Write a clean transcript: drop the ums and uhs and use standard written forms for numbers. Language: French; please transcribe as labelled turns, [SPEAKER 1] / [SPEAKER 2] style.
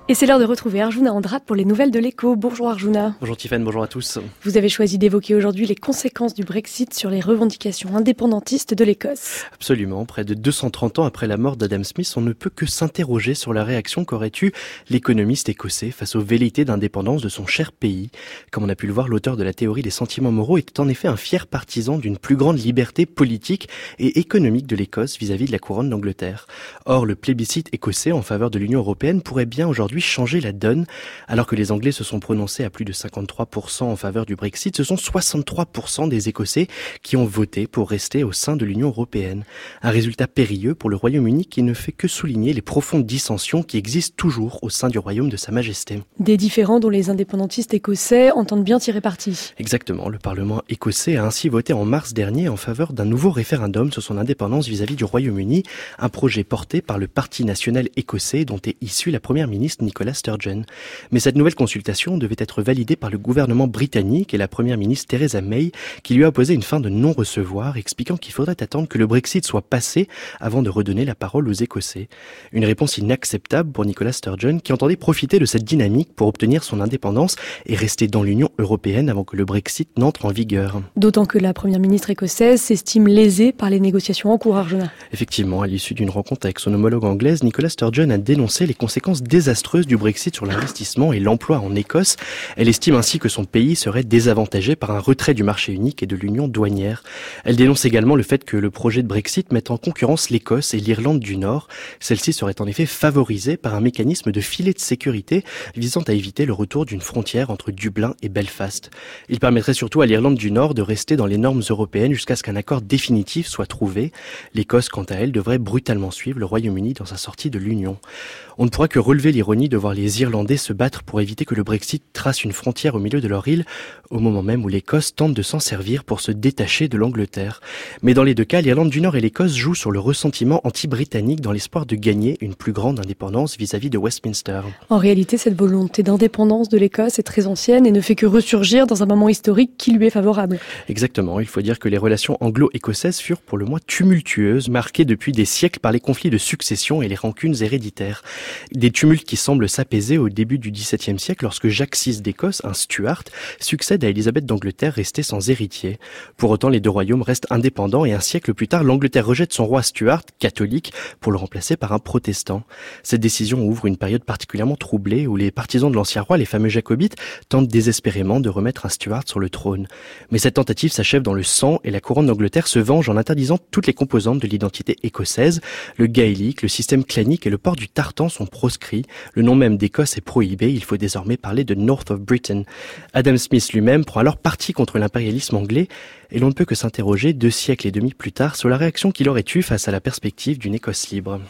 [SPEAKER 1] Et c'est l'heure de retrouver Arjuna Andra pour les nouvelles de l'Écho. Bonjour Arjuna.
[SPEAKER 2] Bonjour Tiffany, bonjour à tous.
[SPEAKER 1] Vous avez choisi d'évoquer aujourd'hui les conséquences du Brexit sur les revendications indépendantistes de l'Écosse.
[SPEAKER 2] Absolument, près de 230 ans après la mort d'Adam Smith, on ne peut que s'interroger sur la réaction qu'aurait eue l'économiste écossais face aux velléités d'indépendance de son cher pays. Comme on a pu le voir, l'auteur de la théorie des sentiments moraux était en effet un fier partisan d'une plus grande liberté politique et économique de l'Écosse vis-à-vis de la couronne d'Angleterre. Or, le plébiscite écossais en faveur de l'Union européenne pourrait bien aujourd'hui changer la donne. Alors que les Anglais se sont prononcés à plus de 53% en faveur du Brexit, ce sont 63% des Écossais qui ont voté pour rester au sein de l'Union européenne. Un résultat périlleux pour le Royaume-Uni qui ne fait que souligner les profondes dissensions qui existent toujours au sein du Royaume de Sa Majesté.
[SPEAKER 1] Des différends dont les indépendantistes écossais entendent bien tirer parti.
[SPEAKER 2] Exactement, le Parlement écossais a ainsi voté en mars dernier en faveur d'un nouveau référendum sur son indépendance vis-à-vis du Royaume-Uni, un projet porté par le Parti national écossais dont est issue la première ministre Nicola Sturgeon. Mais cette nouvelle consultation devait être validée par le gouvernement britannique et la première ministre Theresa May qui lui a opposé une fin de non-recevoir, expliquant qu'il faudrait attendre que le Brexit soit passé avant de redonner la parole aux Écossais. Une réponse inacceptable pour Nicola Sturgeon qui entendait profiter de cette dynamique pour obtenir son indépendance et rester dans l'Union européenne avant que le Brexit n'entre en vigueur.
[SPEAKER 1] D'autant que la première ministre écossaise s'estime lésée par les négociations en cours, Arjuna.
[SPEAKER 2] Effectivement, à l'issue d'une rencontre avec son homologue anglaise, Nicola Sturgeon a dénoncé les conséquences désastreuses du Brexit sur l'investissement et l'emploi en Écosse. Elle estime ainsi que son pays serait désavantagé par un retrait du marché unique et de l'union douanière. Elle dénonce également le fait que le projet de Brexit mette en concurrence l'Écosse et l'Irlande du Nord. Celle-ci serait en effet favorisée par un mécanisme de filet de sécurité visant à éviter le retour d'une frontière entre Dublin et Belfast. Il permettrait surtout à l'Irlande du Nord de rester dans les normes européennes jusqu'à ce qu'un accord définitif soit trouvé. L'Écosse, quant à elle, devrait brutalement suivre le Royaume-Uni dans sa sortie de l'Union. On ne pourra que relever l'ironie de voir les Irlandais se battre pour éviter que le Brexit trace une frontière au milieu de leur île, au moment même où l'Écosse tente de s'en servir pour se détacher de l'Angleterre. Mais dans les deux cas, l'Irlande du Nord et l'Écosse jouent sur le ressentiment anti-britannique dans l'espoir de gagner une plus grande indépendance vis-à-vis de Westminster.
[SPEAKER 1] En réalité, cette volonté d'indépendance de l'Écosse est très ancienne et ne fait que ressurgir dans un moment historique qui lui est favorable.
[SPEAKER 2] Exactement, il faut dire que les relations anglo-écossaises furent pour le moins tumultueuses, marquées depuis des siècles par les conflits de succession et les rancunes héréditaires. Des tumultes qui semblent s'apaiser au début du XVIIe siècle lorsque Jacques VI d'Écosse, un Stuart, succède à Élisabeth d'Angleterre restée sans héritier. Pour autant, les deux royaumes restent indépendants et un siècle plus tard, l'Angleterre rejette son roi Stuart, catholique, pour le remplacer par un protestant. Cette décision ouvre une période particulièrement troublée où les partisans de l'ancien roi, les fameux jacobites, tentent désespérément de remettre un Stuart sur le trône. Mais cette tentative s'achève dans le sang et la couronne d'Angleterre se venge en interdisant toutes les composantes de l'identité écossaise. Le gaélique, le système clanique et le port du tartan sont proscrits. Le nom même d'Écosse est prohibé. Il faut désormais parler de North of Britain. Adam Smith lui-même prend alors parti contre l'impérialisme anglais et l'on ne peut que s'interroger 2 siècles et demi plus tard sur la réaction qu'il aurait eue face à la perspective d'une Écosse libre.